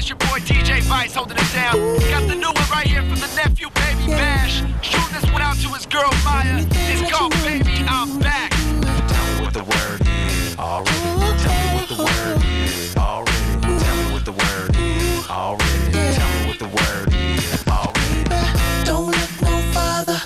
it's your boy DJ Vice holding it down. Got the new one right here from the nephew, Baby Bash. Shooting this one out to his girl Maya. It's called Baby, I'm Back. Tell me what the word is already. Tell me what the word is already. Tell me what the word is already. Tell me what the word is already. Don't look no farther.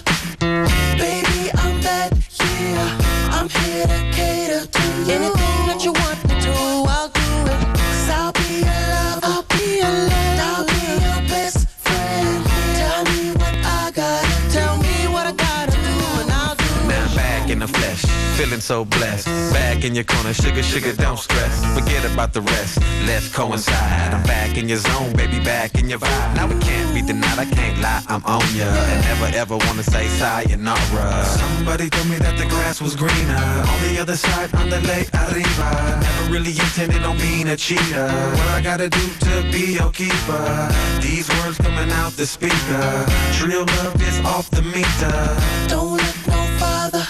Baby, I'm that, yeah. I'm here to cater to you. Anything that you want me to, I'll do it. 'Cause I'll be your lover. I'll be your lover. I'll be your best friend. Tell me what I gotta. Tell me what I gotta do, and I'll do it. Now I'm back in the flesh, feeling so blessed. Back in your corner, sugar, sugar, don't stress. Forget about the rest, let's coincide. I'm back in your zone, baby, back in your vibe. Now it can't be denied, I can't lie, I'm on ya. And never ever wanna say sayonara. Somebody told me that the grass was greener on the other side, on the lake arriba. Never really intended on being a cheater. What I gotta do to be your keeper? These words coming out the speaker. Real love is off the meter. Don't look no farther.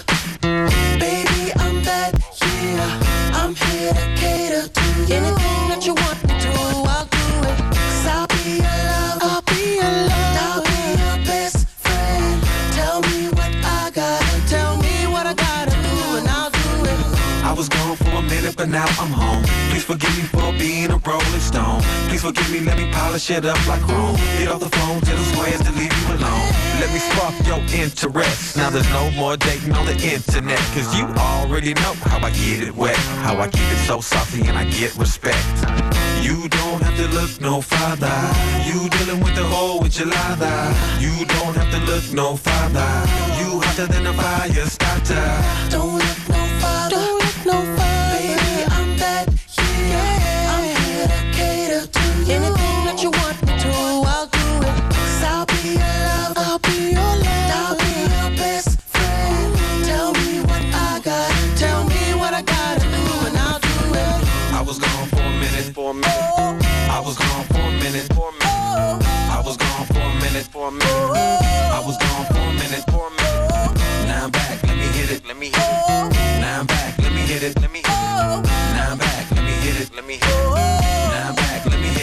Baby, I'm that, yeah. I'm here to cater to you. Anything that you want me to, I'll do it. 'Cause I'll be your lover. I'll be your lover. I'll be your best friend. Tell me what I gotta. Tell me what I gotta do, and I'll do it. I was gone for a minute, but now I'm home. Please forgive me for being a rolling stone. Please forgive me, let me polish it up like chrome. Get off the phone, tell the squares to leave you alone. Let me spark your interest. Now there's no more dating on the internet. 'Cause you already know how I get it wet. How I keep it so saucy and I get respect. You don't have to look no farther. You dealing with the whole enchilada. You don't have to look no farther. You hotter than a fire starter. Don't look no farther. Don't look no farther. Baby, I'm that, yeah. I'm here to cater to you. Anything that you want me to, I'll do it. 'Cause I'll be your lover. I'll be your lover. I'll be your best friend. Tell me what I got. Tell me what I gotta do, and I'll do it. I was gone for a minute, for a minute. I was gone for a minute, for a minute. I was gone for a minute, for a minute. I was gone for a minute, for a minute. Now I'm back, let me hit it, let me hit it. Now I'm back, let me hit it, let me hit it. Now I'm back, let me hit it, let me hit it. Now I'm back, let me hit